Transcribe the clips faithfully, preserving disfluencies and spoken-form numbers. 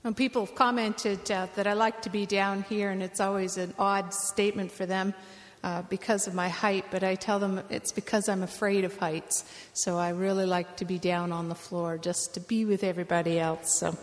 And people have commented uh, that I like to be down here, and it's always an odd statement for them uh, because of my height, but I tell them it's because I'm afraid of heights. So I really like to be down on the floor just to be with everybody else. So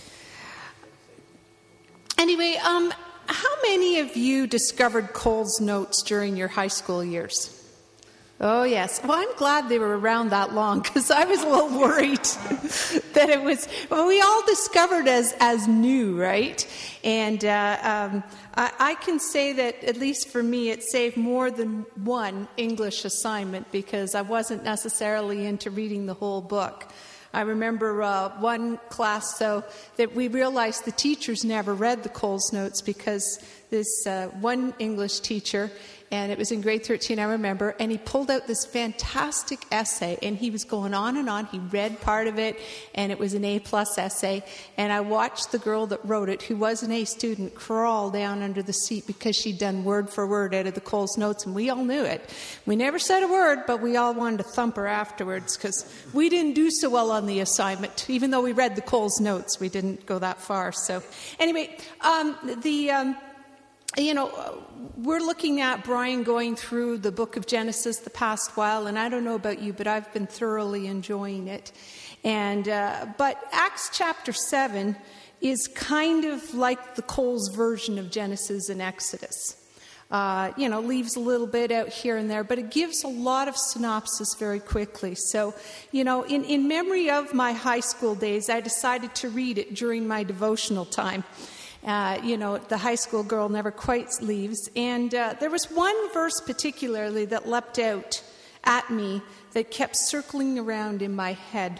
anyway, um, how many of you discovered Cole's Notes during your high school years? Oh, yes. Well, I'm glad they were around that long, because I was a little worried that it was, well, we all discovered as, as new, right? And uh, um, I, I can say that, at least for me, it saved more than one English assignment, because I wasn't necessarily into reading the whole book. I remember uh, one class, though, that we realized the teachers never read the Cole's Notes, because this uh, one English teacher, and it was in grade thirteen, I remember, and he pulled out this fantastic essay, and he was going on and on. He read part of it, and it was an A-plus essay, and I watched the girl that wrote it, who was an A student, crawl down under the seat because she'd done word for word out of the Cole's Notes, and we all knew it. We never said a word, but we all wanted to thump her afterwards, because we didn't do so well on the assignment. Even though we read the Cole's Notes, we didn't go that far. So anyway, um, the... Um, You know, we're looking at Brian going through the book of Genesis the past while, and I don't know about you, but I've been thoroughly enjoying it. And uh, but Acts chapter seven is kind of like the Cole's version of Genesis and Exodus. Uh, you know, leaves a little bit out here and there, but it gives a lot of synopsis very quickly. So, you know, in, in memory of my high school days, I decided to read it during my devotional time. Uh, you know, the high school girl never quite leaves. And uh, there was one verse particularly that leapt out at me that kept circling around in my head.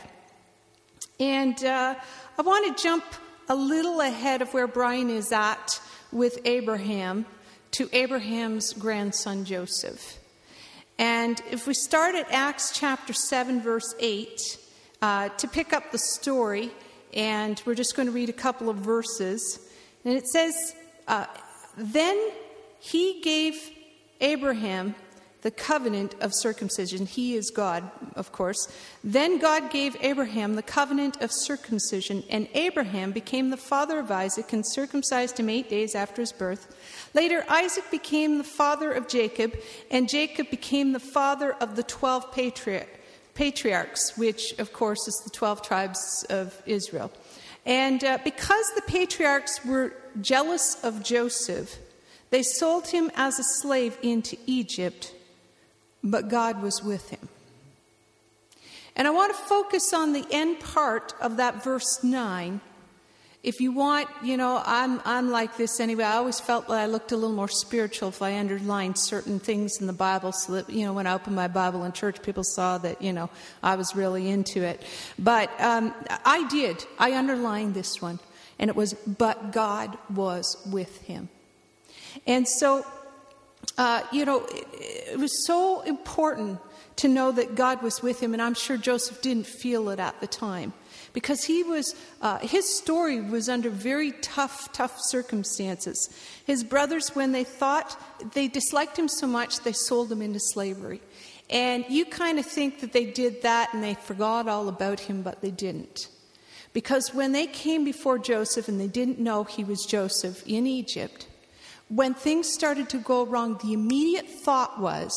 And uh, I want to jump a little ahead of where Brian is at with Abraham to Abraham's grandson Joseph. And if we start at Acts chapter seven, verse eight, uh, to pick up the story, and we're just going to read a couple of verses. And it says, uh, then he gave Abraham the covenant of circumcision. He is God, of course. Then God gave Abraham the covenant of circumcision, and Abraham became the father of Isaac and circumcised him eight days after his birth. Later, Isaac became the father of Jacob, and Jacob became the father of the twelve patri- patriarchs, which, of course, is the twelve tribes of Israel. And uh, because the patriarchs were jealous of Joseph, they sold him as a slave into Egypt, but God was with him. And I want to focus on the end part of that verse nine. If you want, you know, I'm I'm like this anyway. I always felt that I looked a little more spiritual if I underlined certain things in the Bible, so that, you know, when I opened my Bible in church, people saw that, you know, I was really into it. But um, I did. I underlined this one, and it was, but God was with him. And so, uh, you know, it, it was so important to know that God was with him, and I'm sure Joseph didn't feel it at the time. Because he was, uh, his story was under very tough, tough circumstances. His brothers, when they thought they disliked him so much, they sold him into slavery. And you kind of think that they did that and they forgot all about him, but they didn't. Because when they came before Joseph and they didn't know he was Joseph in Egypt, when things started to go wrong, the immediate thought was,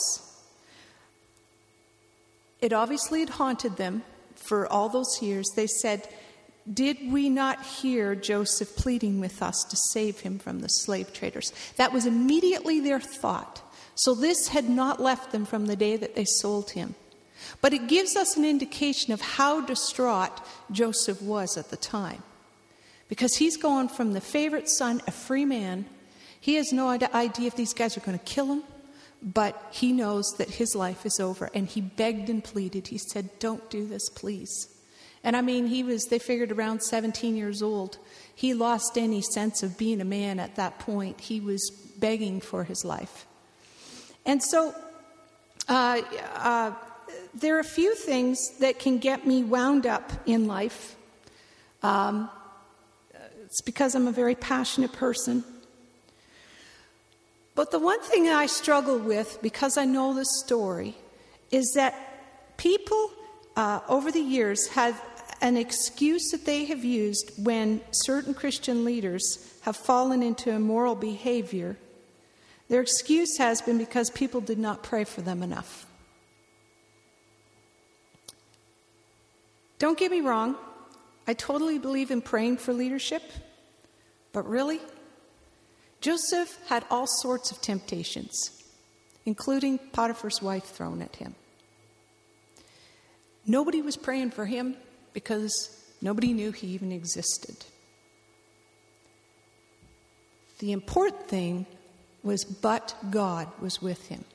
it obviously had haunted them. For all those years, they said, did we not hear Joseph pleading with us to save him from the slave traders? That was immediately their thought. So this had not left them from the day that they sold him. But it gives us an indication of how distraught Joseph was at the time. Because he's going from the favorite son, a free man. He has no idea if these guys are going to kill him. But he knows that his life is over, and he begged and pleaded. He said, don't do this, please. And I mean, he was, they figured around seventeen years old. He lost any sense of being a man at that point. He was begging for his life. And so uh, uh, there are a few things that can get me wound up in life. Um, it's because I'm a very passionate person. But the one thing I struggle with, because I know this story, is that people uh, over the years have an excuse that they have used when certain Christian leaders have fallen into immoral behavior. Their excuse has been because people did not pray for them enough. Don't get me wrong, I totally believe in praying for leadership, but really, Joseph had all sorts of temptations, including Potiphar's wife thrown at him. Nobody was praying for him because nobody knew he even existed. The important thing was, but God was with him.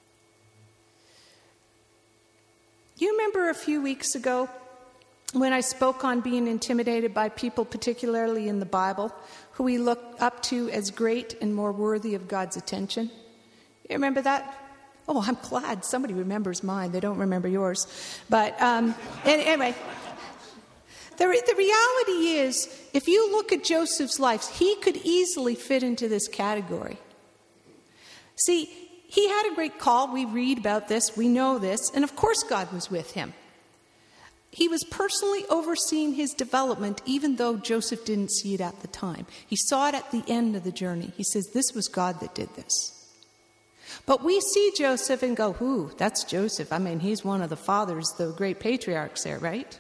You remember a few weeks ago when I spoke on being intimidated by people, particularly in the Bible, who we look up to as great and more worthy of God's attention? You remember that? Oh, I'm glad somebody remembers mine. They don't remember yours. But um, anyway, the, re- the reality is, if you look at Joseph's life, he could easily fit into this category. See, he had a great call. We read about this. We know this. And of course God was with him. He was personally overseeing his development, even though Joseph didn't see it at the time. He saw it at the end of the journey. He says, this was God that did this. But we see Joseph and go, ooh, that's Joseph. I mean, he's one of the fathers, the great patriarchs there, right?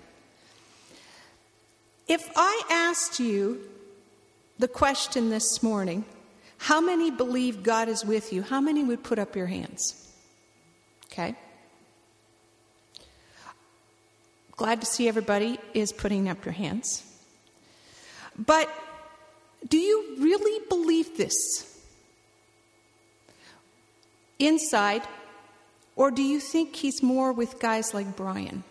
If I asked you the question this morning, how many believe God is with you? How many would put up your hands? Okay. Glad to see everybody is putting up your hands. But do you really believe this inside, or do you think he's more with guys like Brian?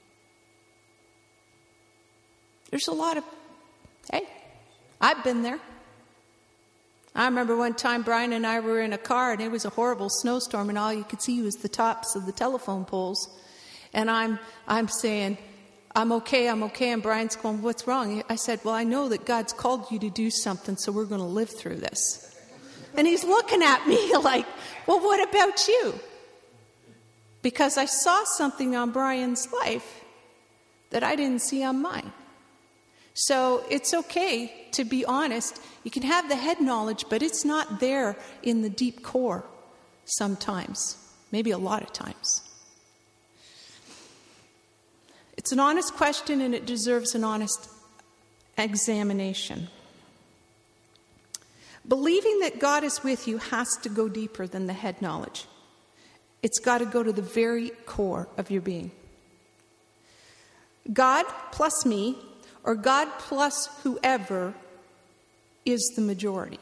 There's a lot of, hey, I've been there. I remember one time Brian and I were in a car and it was a horrible snowstorm and all you could see was the tops of the telephone poles. And I'm I'm saying, I'm okay, I'm okay. And Brian's going, what's wrong? I said, well, I know that God's called you to do something, so we're going to live through this. And he's looking at me like, well, what about you? Because I saw something on Brian's life that I didn't see on mine. So it's okay to be honest. You can have the head knowledge, but it's not there in the deep core sometimes, maybe a lot of times. It's an honest question, and it deserves an honest examination. Believing that God is with you has to go deeper than the head knowledge. It's got to go to the very core of your being. God plus me, or God plus whoever, is the majority.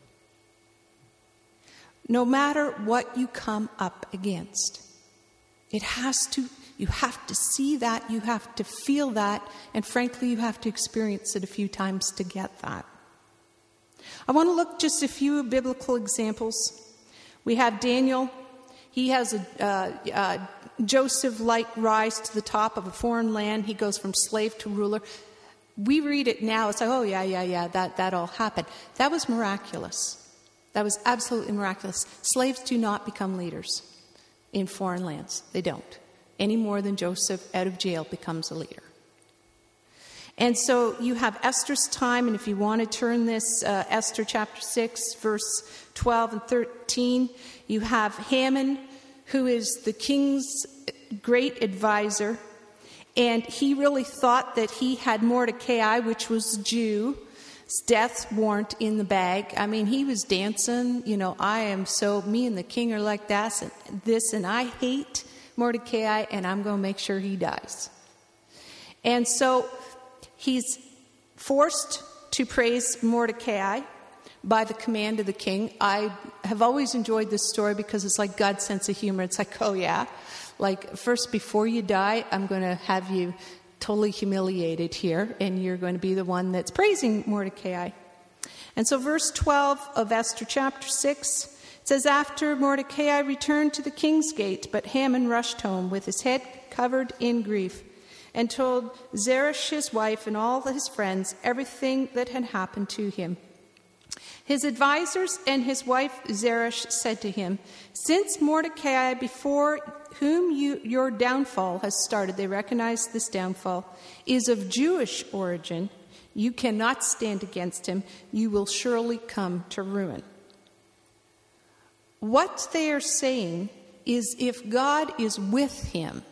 No matter what you come up against, it has to, you have to see that, you have to feel that, and frankly, you have to experience it a few times to get that. I want to look just a few biblical examples. We have Daniel. He has a uh, uh, Joseph-like rise to the top of a foreign land. He goes from slave to ruler. We read it now, it's like, oh, yeah, yeah, yeah, that, that all happened. That was miraculous. That was absolutely miraculous. Slaves do not become leaders in foreign lands. They don't. Any more than Joseph out of jail becomes a leader. And so you have Esther's time, and if you want to turn this, uh, Esther chapter six, verse twelve and thirteen, you have Haman, who is the king's great advisor, and he really thought that he had Mordecai, which was a Jew, death warrant in the bag. I mean, he was dancing, you know, I am so, me and the king are like that, and this, and I hate Mordecai, and I'm going to make sure he dies. And so he's forced to praise Mordecai by the command of the king. I have always enjoyed this story because it's like God's sense of humor. It's like, oh yeah, like first before you die, I'm going to have you totally humiliated here, and you're going to be the one that's praising Mordecai. And so verse twelve of Esther chapter six, it says, after Mordecai returned to the king's gate, but Haman rushed home with his head covered in grief, and told Zeresh his wife and all his friends everything that had happened to him. His advisors and his wife Zeresh said to him, since Mordecai, before whom you, your downfall has started, they recognize this downfall, is of Jewish origin, you cannot stand against him. You will surely come to ruin. What they are saying is if God is with him,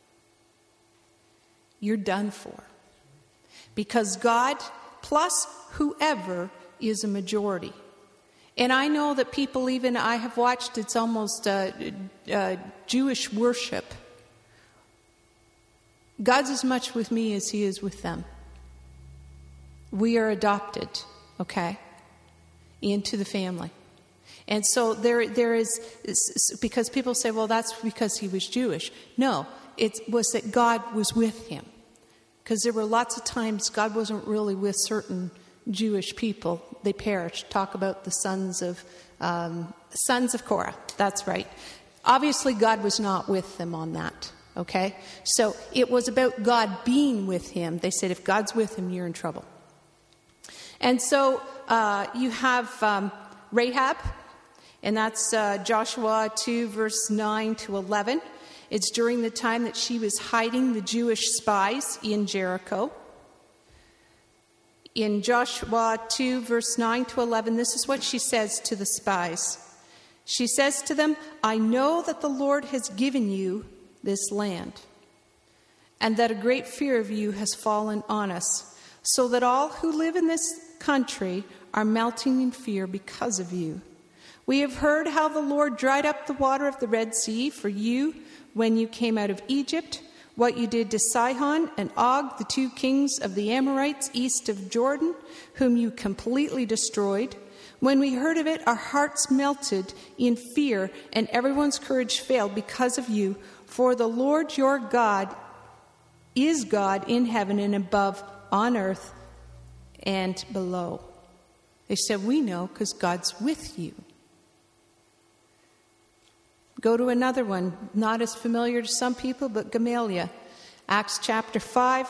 you're done for. Because God plus whoever is a majority. And I know that people, even I have watched, it's almost uh, uh, Jewish worship. God's as much with me as he is with them. We are adopted, okay, into the family. And so there, there is, because people say, well, that's because he was Jewish. No, it was that God was with him. Because there were lots of times God wasn't really with certain Jewish people. They perished. Talk about the sons of um, sons of Korah. That's right. Obviously, God was not with them on that. Okay? So it was about God being with him. They said, if God's with him, you're in trouble. And so uh, you have um, Rahab, and that's uh, Joshua two, verse nine to eleven. It's during the time that she was hiding the Jewish spies in Jericho. In Joshua two, verse nine to eleven, this is what she says to the spies. She says to them, I know that the Lord has given you this land, and that a great fear of you has fallen on us, so that all who live in this country are melting in fear because of you. We have heard how the Lord dried up the water of the Red Sea for you when you came out of Egypt, what you did to Sihon and Og, the two kings of the Amorites east of Jordan, whom you completely destroyed. When we heard of it, our hearts melted in fear, and everyone's courage failed because of you. For the Lord your God is God in heaven and above, on earth and below. They said, we know because God's with you. Go to another one, not as familiar to some people, but Gamaliel. Acts chapter five.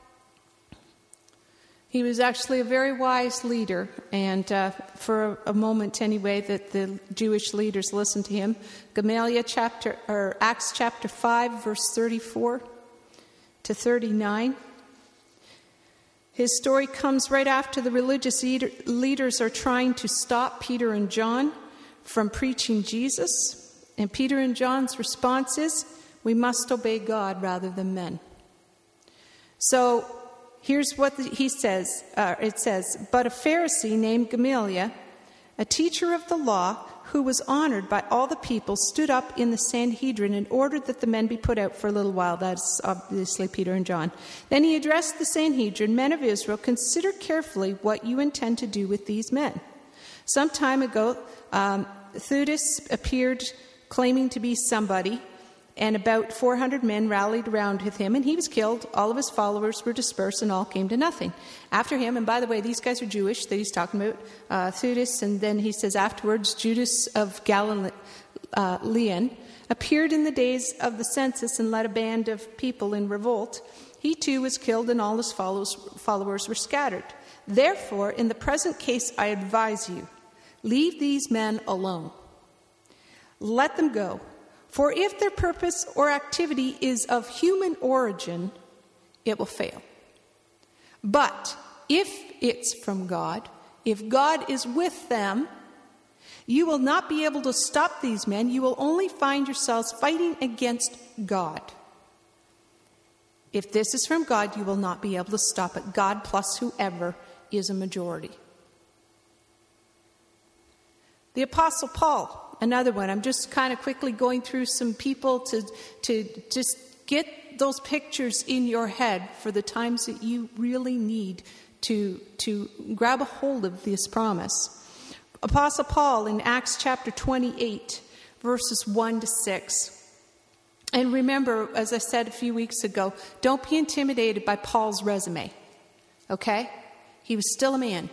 He was actually a very wise leader, and uh, for a, a moment anyway, that the Jewish leaders listened to him. Gamaliel chapter, or Acts chapter five, verse thirty-four to thirty-nine. His story comes right after the religious leader, leaders are trying to stop Peter and John from preaching Jesus. And Peter and John's response is, we must obey God rather than men. So here's what the, he says. Uh, it says, but a Pharisee named Gamaliel, a teacher of the law, who was honored by all the people, stood up in the Sanhedrin and ordered that the men be put out for a little while. That's obviously Peter and John. Then he addressed the Sanhedrin, men of Israel, consider carefully what you intend to do with these men. Some time ago, um, Theudas appeared claiming to be somebody, and about four hundred men rallied around with him, and he was killed. All of his followers were dispersed, and all came to nothing. After him, and by the way, these guys are Jewish that he's talking about, uh, Theudas, and then he says afterwards, Judas of Galilean uh, appeared in the days of the census and led a band of people in revolt. He too was killed, and all his follows, followers were scattered. Therefore, in the present case, I advise you, leave these men alone. Let them go. For if their purpose or activity is of human origin, it will fail. But if it's from God, if God is with them, you will not be able to stop these men. You will only find yourselves fighting against God. If this is from God, you will not be able to stop it. God plus whoever is a majority. The Apostle Paul, another one. I'm just kind of quickly going through some people to, to just get those pictures in your head for the times that you really need to, to grab a hold of this promise. Apostle Paul in Acts chapter twenty-eight, verses one to six. And remember, as I said a few weeks ago, don't be intimidated by Paul's resume. Okay? He was still a man.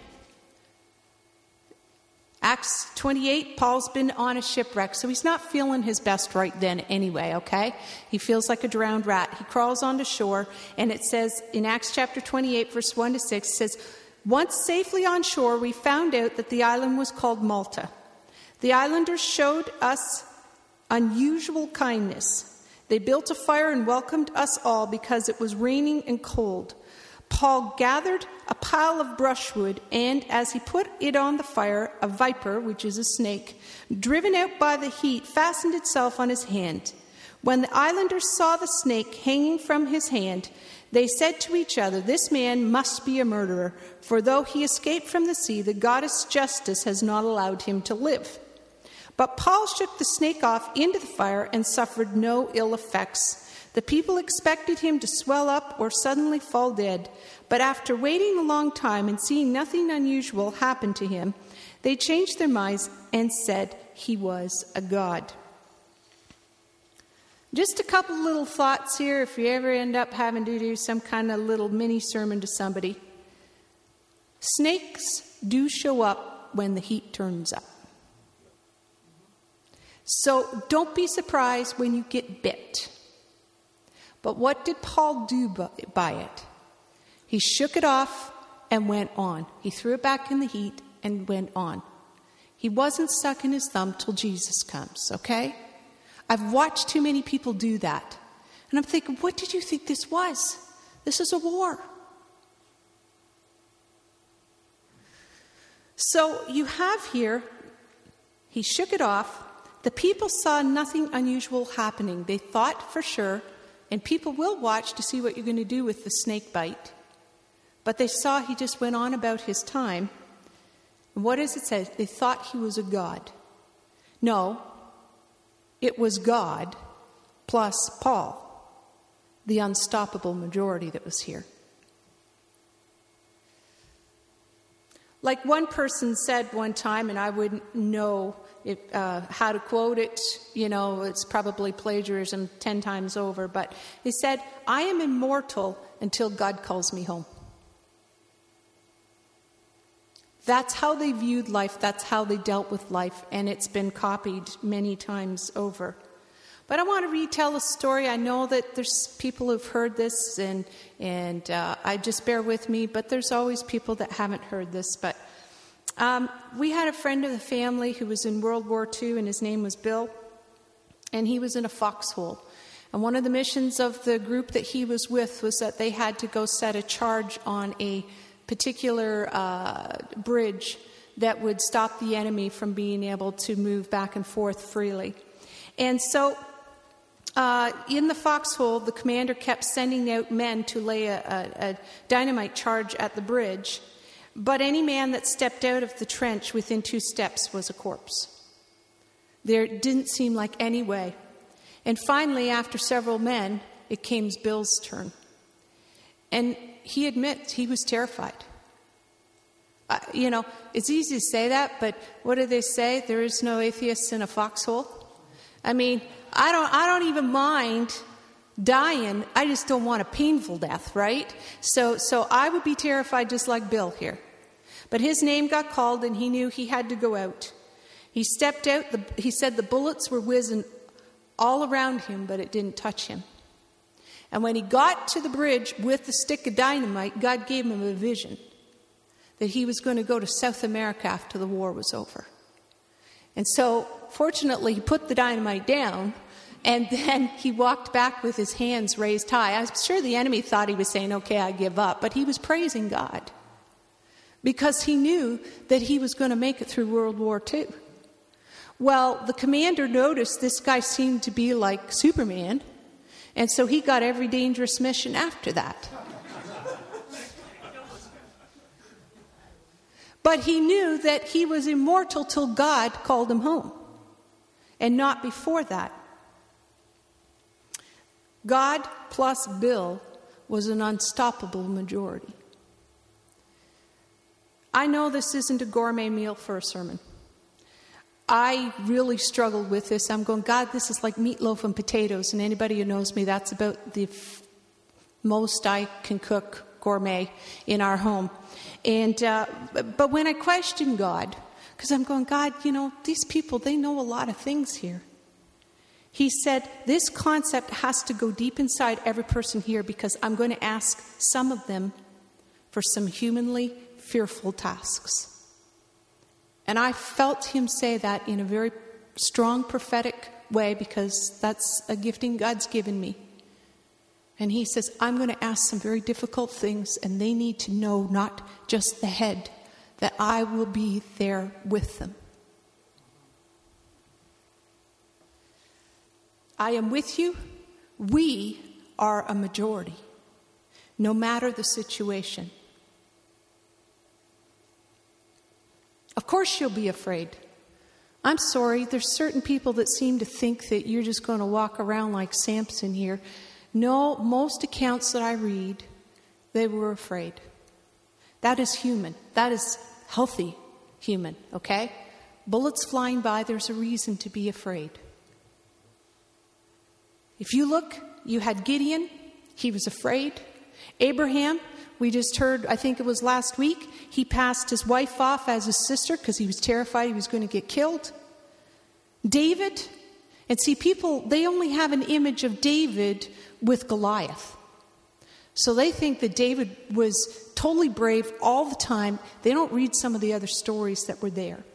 Acts twenty-eight, Paul's been on a shipwreck, so he's not feeling his best right then anyway, okay? He feels like a drowned rat. He crawls onto shore, and it says in Acts chapter twenty-eight, verse one to six, it says, once safely on shore, we found out that the island was called Malta. The islanders showed us unusual kindness. They built a fire and welcomed us all because it was raining and cold. Paul gathered a pile of brushwood, and as he put it on the fire, a viper, which is a snake, driven out by the heat, fastened itself on his hand. When the islanders saw the snake hanging from his hand, they said to each other, "This man must be a murderer, for though he escaped from the sea, the goddess Justice has not allowed him to live." But Paul shook the snake off into the fire and suffered no ill effects. The people expected him to swell up or suddenly fall dead, but after waiting a long time and seeing nothing unusual happen to him, they changed their minds and said he was a god. Just a couple little thoughts here if you ever end up having to do some kind of little mini sermon to somebody. Snakes do show up when the heat turns up. So don't be surprised when you get bit. But what did Paul do by it? He shook it off and went on. He threw it back in the heat and went on. He wasn't sucking his thumb till Jesus comes, okay? I've watched too many people do that. And I'm thinking, what did you think this was? This is a war. So you have here, he shook it off. The people saw nothing unusual happening. They thought for sure, and people will watch to see what you're going to do with the snake bite. But they saw he just went on about his time. And what does it say? They thought he was a god. No, it was God plus Paul, the unstoppable majority that was here. Like one person said one time, and I wouldn't know if, uh, how to quote it, you know, it's probably plagiarism ten times over, but he said, "I am immortal until God calls me home." That's how they viewed life. That's how they dealt with life. And it's been copied many times over. But I want to retell a story. I know that there's people who've heard this, and and uh, I just bear with me. But there's always people that haven't heard this. But um, we had a friend of the family who was in World War Two, and his name was Bill. And he was in a foxhole. And one of the missions of the group that he was with was that they had to go set a charge on a particular uh, bridge that would stop the enemy from being able to move back and forth freely. And so uh, in the foxhole, the commander kept sending out men to lay a, a, a dynamite charge at the bridge, but any man that stepped out of the trench within two steps was a corpse. There didn't seem like any way. And finally, after several men, it came Bill's turn. And he admits he was terrified. Uh, you know, it's easy to say that, but what do they say? There is no atheist in a foxhole. I mean, I don't, I don't even mind dying. I just don't want a painful death, right? So, so I would be terrified just like Bill here. But his name got called, and he knew he had to go out. He stepped out. The, he said the bullets were whizzing all around him, but it didn't touch him. And when he got to the bridge with the stick of dynamite, God gave him a vision that he was going to go to South America after the war was over. And so, fortunately, he put the dynamite down, and then he walked back with his hands raised high. I'm sure the enemy thought he was saying, "Okay, I give up," but he was praising God because he knew that he was going to make it through World War Two. Well, the commander noticed this guy seemed to be like Superman, and so he got every dangerous mission after that. But he knew that he was immortal till God called him home, and not before that. God plus Bill was an unstoppable majority. I know this isn't a gourmet meal for a sermon. I really struggled with this. I'm going, God, this is like meatloaf and potatoes. And anybody who knows me, that's about the f- most I can cook gourmet in our home. And uh, but when I questioned God, because I'm going, God, you know, these people, they know a lot of things here. He said, this concept has to go deep inside every person here, because I'm going to ask some of them for some humanly fearful tasks. And I felt him say that in a very strong prophetic way because that's a gifting God's given me. And he says, I'm going to ask some very difficult things, and they need to know, not just the head, that I will be there with them. I am with you. We are a majority, no matter the situation. Of course you'll be afraid. I'm sorry, there's certain people that seem to think that you're just going to walk around like Samson here. No, most accounts that I read, they were afraid. That is human. That is healthy human, okay? Bullets flying by, there's a reason to be afraid. If you look, you had Gideon, he was afraid. Abraham, we just heard, I think it was last week, he passed his wife off as his sister because he was terrified he was going to get killed. David, and see, people, they only have an image of David with Goliath. So they think that David was totally brave all the time. They don't read some of the other stories that were there.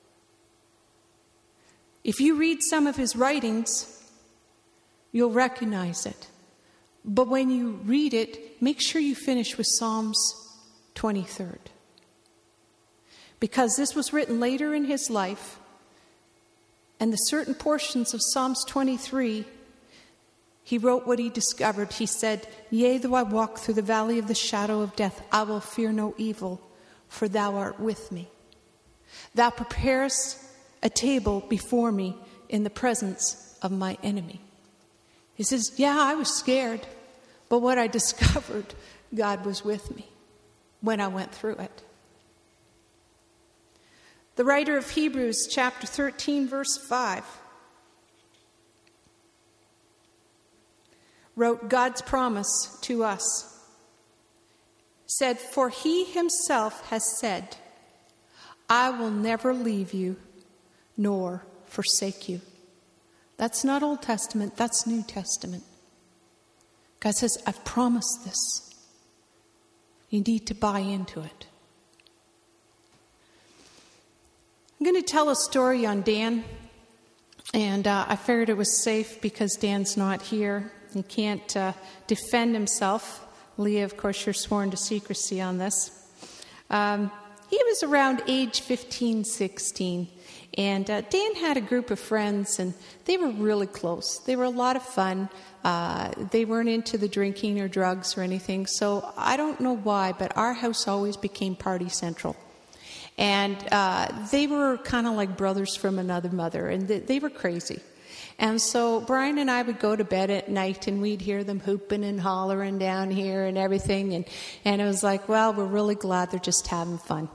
If you read some of his writings, you'll recognize it. But when you read it, make sure you finish with Psalms twenty-third. Because this was written later in his life, and the certain portions of Psalms twenty-three, he wrote what he discovered. He said, Yea, though I walk through the valley of the shadow of death, I will fear no evil, for thou art with me. Thou preparest a table before me in the presence of my enemy. He says, yeah, I was scared, but what I discovered, God was with me when I went through it. The writer of Hebrews chapter thirteen, verse five, wrote God's promise to us, said, For he himself has said, I will never leave you nor forsake you. That's not Old Testament, that's New Testament. God says, I've promised this. You need to buy into it. I'm going to tell a story on Dan, and uh, I figured it was safe because Dan's not here. He can't uh, defend himself. Leah, of course, you're sworn to secrecy on this. Um, he was around age fifteen, sixteen. And uh, Dan had a group of friends, and they were really close. They were a lot of fun. Uh, they weren't into the drinking or drugs or anything. So I don't know why, but our house always became party central. And uh, they were kind of like brothers from another mother, and they, they were crazy. And so Brian and I would go to bed at night, and we'd hear them hooping and hollering down here and everything. And, and it was like, well, we're really glad they're just having fun.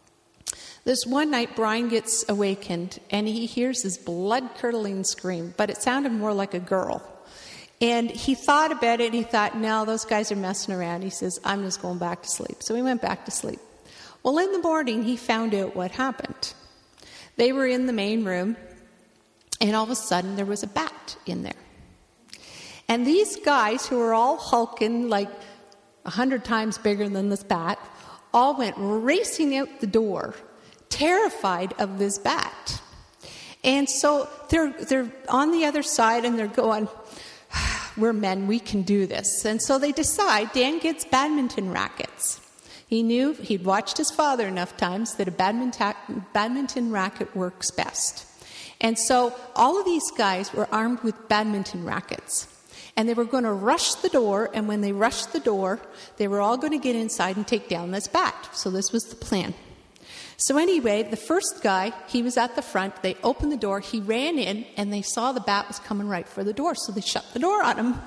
This one night, Brian gets awakened, and he hears this blood-curdling scream, but it sounded more like a girl. And he thought about it, and he thought, no, those guys are messing around. He says, I'm just going back to sleep. So he went back to sleep. Well, in the morning, he found out what happened. They were in the main room, and all of a sudden, there was a bat in there. And these guys, who were all hulking like a hundred times bigger than this bat, all went racing out the door, terrified of this bat. And so they're they're on the other side, and they're going, we're men, we can do this. And so they decide, Dan gets badminton rackets. He knew, he'd watched his father enough times that a badminton, badminton racket works best. And so all of these guys were armed with badminton rackets. And they were going to rush the door, and when they rushed the door, they were all going to get inside and take down this bat. So this was the plan. So anyway, the first guy, he was at the front. They opened the door. He ran in, and they saw the bat was coming right for the door. So they shut the door on him.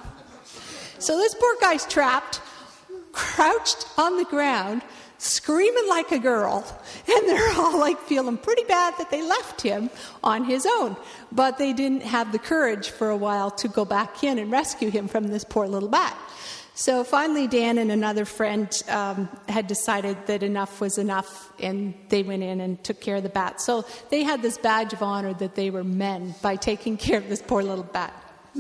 So this poor guy's trapped, crouched on the ground, screaming like a girl. And they're all like feeling pretty bad that they left him on his own. But they didn't have the courage for a while to go back in and rescue him from this poor little bat. So finally, Dan and another friend um, had decided that enough was enough, and they went in and took care of the bat. So they had this badge of honor that they were men by taking care of this poor little bat.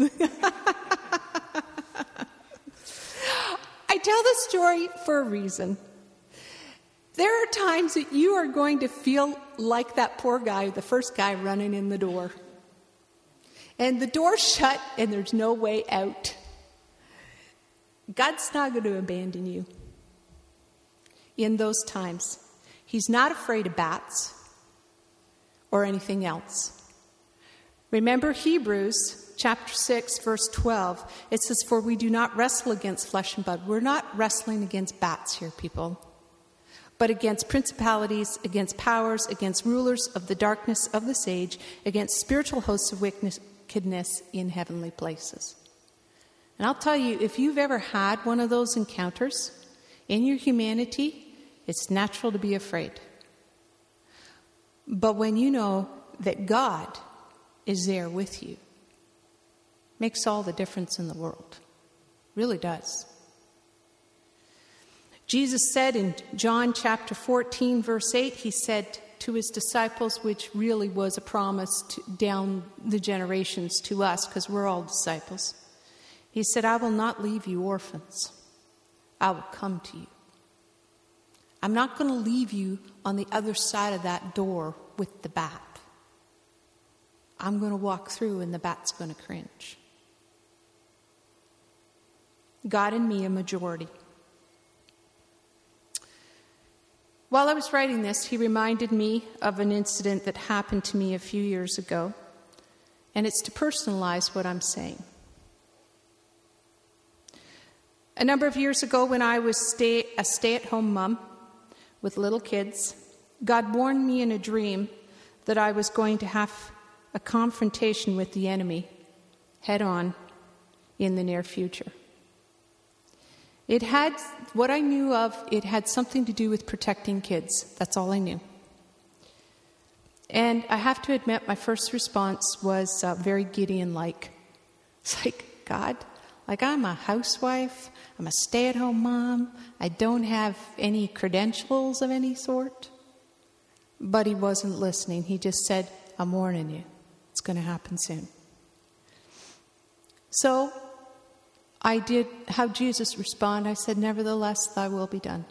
I tell this story for a reason. There are times that you are going to feel like that poor guy, the first guy running in the door. and the door's shut and there's no way out. God's not going to abandon you in those times. He's not afraid of bats or anything else. Remember Hebrews chapter six, verse twelve. It says, for we do not wrestle against flesh and blood. We're not wrestling against bats here, people, but against principalities, against powers, against rulers of the darkness of this age, against spiritual hosts of wickedness in heavenly places. And I'll tell you, if you've ever had one of those encounters in your humanity, it's natural to be afraid. But when you know that God is there with you, makes all the difference in the world. Really does. Jesus said in John chapter fourteen, verse eight, he said to his disciples, which really was a promise to, down the generations to us, because we're all disciples. He said, I will not leave you orphans. I will come to you. I'm not going to leave you on the other side of that door with the bat. I'm going to walk through and the bat's going to cringe. God and me, a majority. While I was writing this, he reminded me of an incident that happened to me a few years ago, and it's to personalize what I'm saying. A number of years ago, when I was stay, a stay-at-home mom with little kids, God warned me in a dream that I was going to have a confrontation with the enemy head-on in the near future. It had, what I knew of, it had something to do with protecting kids. That's all I knew. And I have to admit, my first response was uh, very Gideon-like. It's like, God, like I'm a housewife, I'm a stay-at-home mom, I don't have any credentials of any sort. But he wasn't listening. He just said, I'm warning you. It's going to happen soon. So I did how Jesus responded. I said, nevertheless, thy will be done.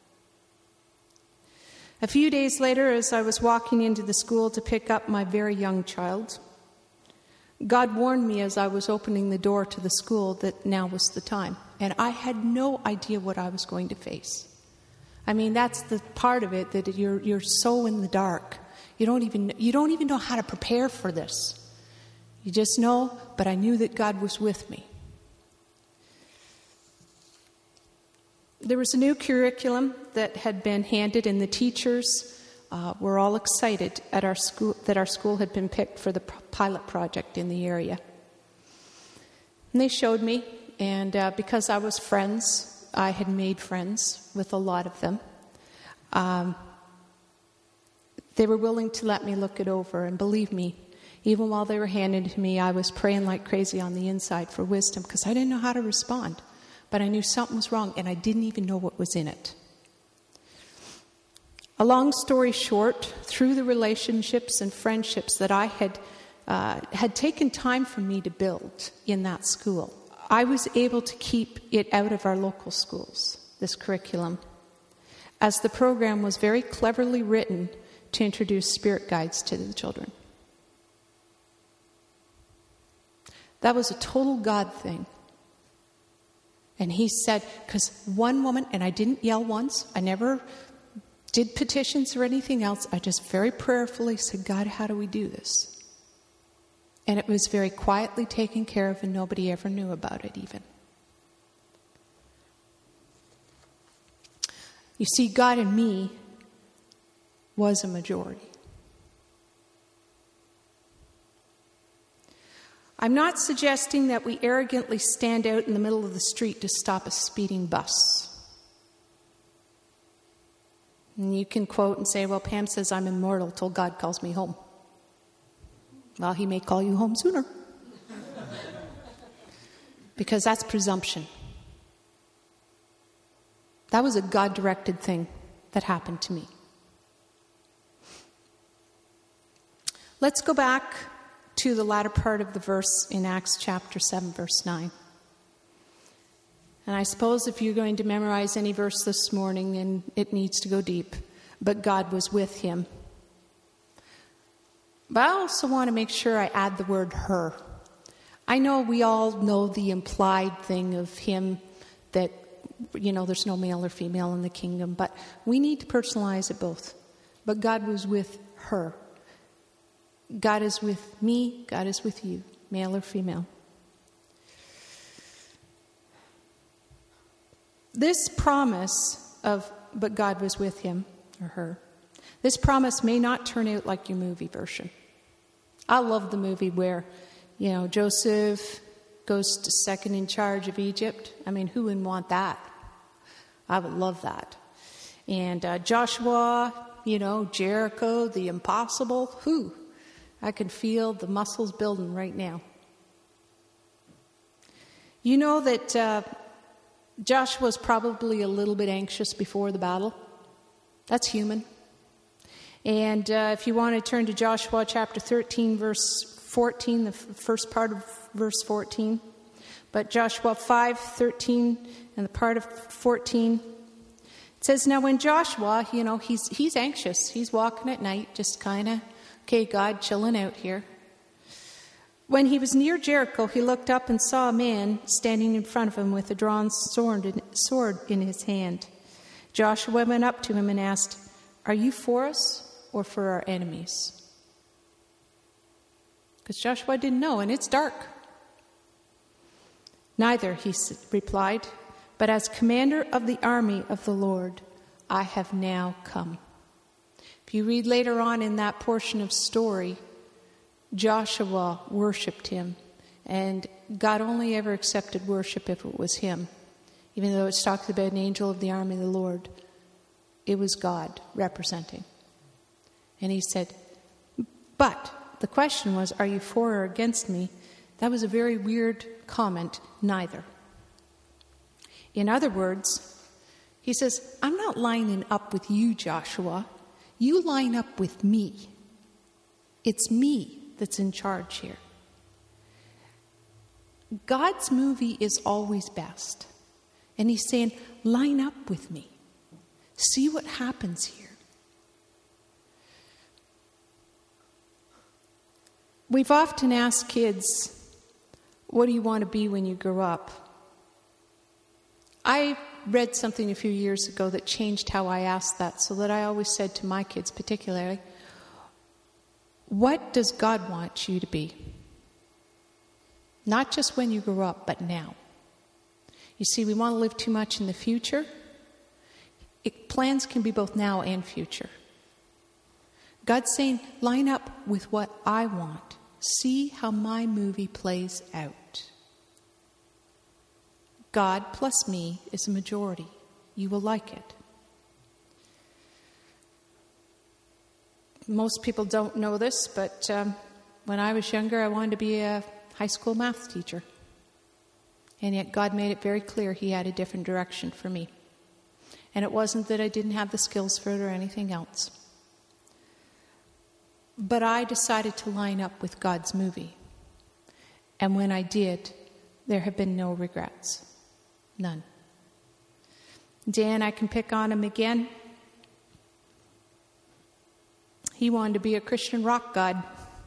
A few days later, as I was walking into the school to pick up my very young child, God warned me as I was opening the door to the school that now was the time. And I had no idea what I was going to face. I mean, that's the part of it, that you're you're so in the dark. You don't even you don't even know how to prepare for this. You just know, but I knew that God was with me. There was a new curriculum that had been handed, and the teachers uh, were all excited at our school that our school had been picked for the pilot project in the area. And they showed me, and uh, because I was friends, I had made friends with a lot of them. Um, they were willing to let me look it over, and believe me, even while they were handing it to me, I was praying like crazy on the inside for wisdom, because I didn't know how to respond. But I knew something was wrong, and I didn't even know what was in it. A long story short, through the relationships and friendships that I had uh, had taken time for me to build in that school, I was able to keep it out of our local schools, this curriculum, as the program was very cleverly written to introduce spirit guides to the children. That was a total God thing. And he said, because one woman, and I didn't yell once, I never did petitions or anything else, I just very prayerfully said, God, how do we do this? And it was very quietly taken care of, and nobody ever knew about it even. You see, God in me was a majority. I'm not suggesting that we arrogantly stand out in the middle of the street to stop a speeding bus. And you can quote and say, well, Pam says I'm immortal till God calls me home. Well, he may call you home sooner. Because that's presumption. That was a God-directed thing that happened to me. Let's go back to the latter part of the verse in Acts chapter seven, verse nine. And I suppose if you're going to memorize any verse this morning, then it needs to go deep. But God was with him. But I also want to make sure I add the word her I know we all know the implied thing of him that, you know, there's no male or female in the kingdom, but we need to personalize it both. But God was with her. God is with me, God is with you, male or female. This promise of, but God was with him or her, this promise may not turn out like your movie version. I love the movie where, you know, Joseph goes to second in charge of Egypt. I mean, who wouldn't want that? I would love that. And uh, Joshua, you know, Jericho, the impossible. Who? I can feel the muscles building right now. You know that uh, Joshua's probably a little bit anxious before the battle. That's human. And uh, if you want to turn to Joshua chapter thirteen, verse fourteen, the f- first part of verse fourteen. But Joshua five, thirteen, and the part of fourteen, it says, now when Joshua, you know, he's he's anxious. He's walking at night, just kind of, okay, God, chilling out here. When he was near Jericho, he looked up and saw a man standing in front of him with a drawn sword in, sword in his hand. Joshua went up to him and asked, are you for us or for our enemies? Because Joshua didn't know, and it's dark. Neither, he replied, but as commander of the army of the Lord, I have now come. If you read later on in that portion of story, Joshua worshipped him, and God only ever accepted worship if it was him. Even though it's talked about an angel of the army of the Lord, it was God representing. And he said, but the question was, are you for or against me? That was a very weird comment, neither. In other words, he says, I'm not lining up with you, Joshua. You line up with me. It's me that's in charge here. God's movie is always best. And he's saying, line up with me. See what happens here. We've often asked kids, what do you want to be when you grow up? I read something a few years ago that changed how I asked that, so that I always said to my kids particularly, what does God want you to be? Not just when you grow up, but now. You see, we want to live too much in the future. It, plans can be both now and future. God's saying, line up with what I want. See how my movie plays out. God plus me is a majority. You will like it. Most people don't know this, but um, when I was younger, I wanted to be a high school math teacher. And yet God made it very clear he had a different direction for me. And it wasn't that I didn't have the skills for it or anything else. But I decided to line up with God's movie. And when I did, there have been no regrets. None. Dan, I can pick on him again. He wanted to be a Christian rock god.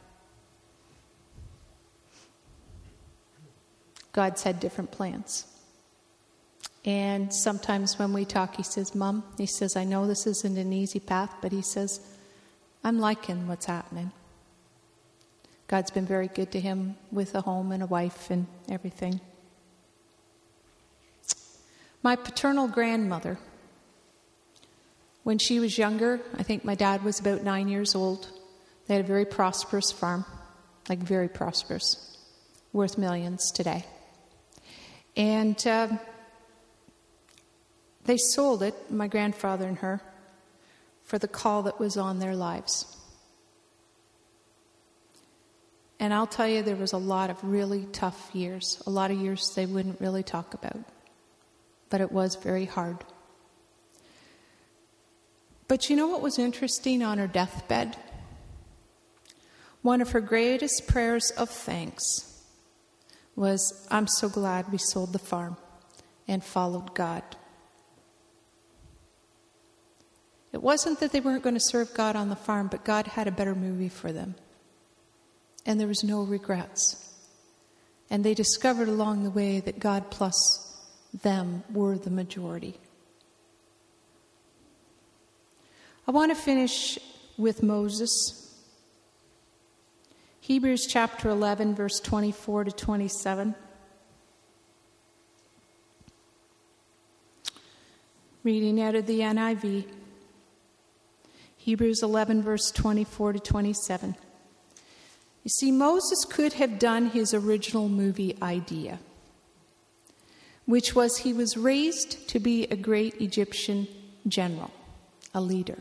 God's had different plans. And sometimes when we talk, he says, Mom, he says, I know this isn't an easy path, but he says, I'm liking what's happening. God's been very good to him with a home and a wife and everything. My paternal grandmother, when she was younger, I think my dad was about nine years old, they had a very prosperous farm, like very prosperous, worth millions today. And uh, they sold it, my grandfather and her, for the call that was on their lives. And I'll tell you, there was a lot of really tough years, a lot of years they wouldn't really talk about. But it was very hard. But you know what was interesting on her deathbed? One of her greatest prayers of thanks was, I'm so glad we sold the farm and followed God. It wasn't that they weren't going to serve God on the farm, but God had a better movie for them. And there was no regrets. And they discovered along the way that God plus them were the majority. I want to finish with Moses. Hebrews chapter eleven, verse twenty-four to twenty-seven. Reading out of the N I V. Hebrews eleven, verse twenty-four to twenty-seven. You see, Moses could have done his original movie idea, which was he was raised to be a great Egyptian general, a leader.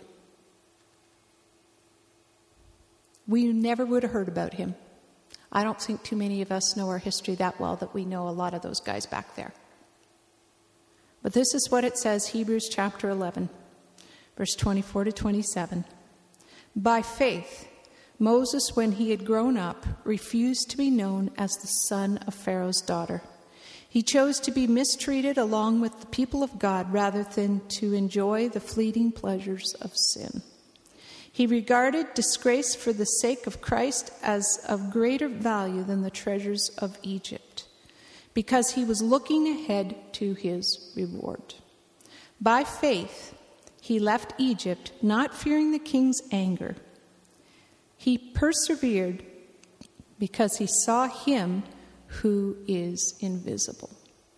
We never would have heard about him. I don't think too many of us know our history that well that we know a lot of those guys back there. But this is what it says, Hebrews chapter eleven, verse twenty-four to twenty-seven. By faith, Moses, when he had grown up, refused to be known as the son of Pharaoh's daughter. He chose to be mistreated along with the people of God rather than to enjoy the fleeting pleasures of sin. He regarded disgrace for the sake of Christ as of greater value than the treasures of Egypt, because he was looking ahead to his reward. By faith, he left Egypt, not fearing the king's anger. He persevered because he saw him who is invisible.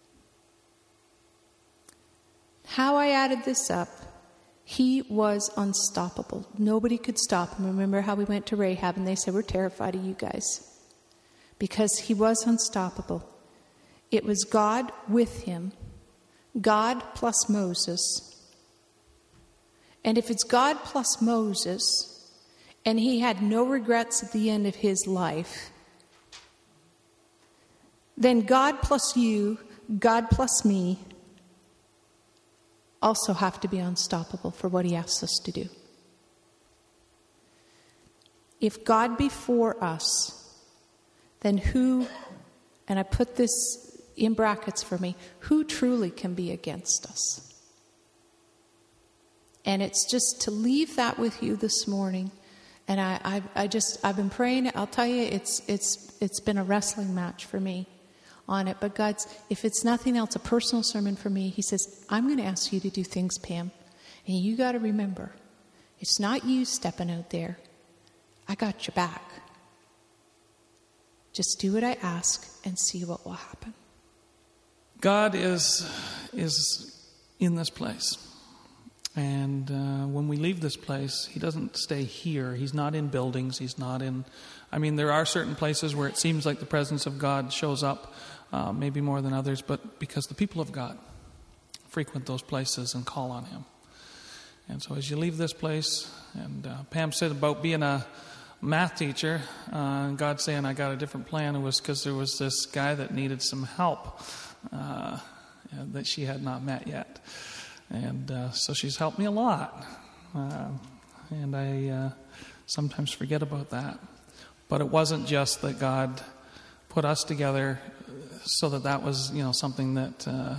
How I added this up, he was unstoppable. Nobody could stop him. Remember how we went to Rahab and they said, we're terrified of you guys. Because he was unstoppable. It was God with him. God plus Moses. And if it's God plus Moses, and he had no regrets at the end of his life, then God plus you, God plus me, also have to be unstoppable for what he asks us to do. If God be for us, then who, and I put this in brackets for me, who truly can be against us? And it's just to leave that with you this morning. And I, I, I just, I've been praying. I'll tell you, it's, it's, it's been a wrestling match for me on it. But God's, if it's nothing else, a personal sermon for me, he says, I'm going to ask you to do things, Pam. And you got to remember, it's not you stepping out there. I got your back. Just do what I ask and see what will happen. God is, is in this place. And uh, when we leave this place, he doesn't stay here. He's not in buildings. He's not in... I mean, there are certain places where it seems like the presence of God shows up, uh, maybe more than others, but because the people of God frequent those places and call on him. And so as you leave this place, and uh, Pam said about being a math teacher, uh, and God saying, I got a different plan, it was because there was this guy that needed some help uh, that she had not met yet. And uh, so she's helped me a lot. Uh, and I uh, sometimes forget about that. But it wasn't just that God put us together so that that was, you know, something that uh,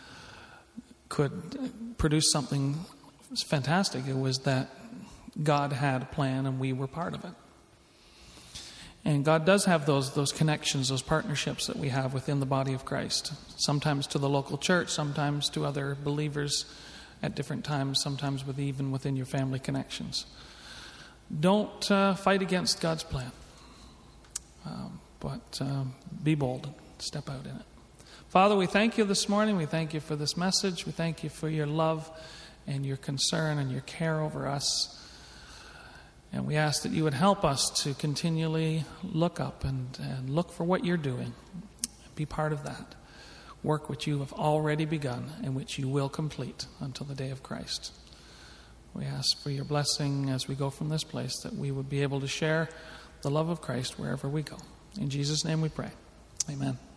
could produce something fantastic. It was that God had a plan and we were part of it. And God does have those those connections, those partnerships that we have within the body of Christ. Sometimes to the local church, sometimes to other believers at different times, sometimes with even within your family connections. Don't uh, fight against God's plan, um, but um, be bold, step out in it. Father, we thank you this morning. We thank you for this message. We thank you for your love and your concern and your care over us. And we ask that you would help us to continually look up and, and look for what you're doing. Be part of that work which you have already begun and which you will complete until the day of Christ. We ask for your blessing as we go from this place, that we would be able to share the love of Christ wherever we go. In Jesus' name we pray. Amen.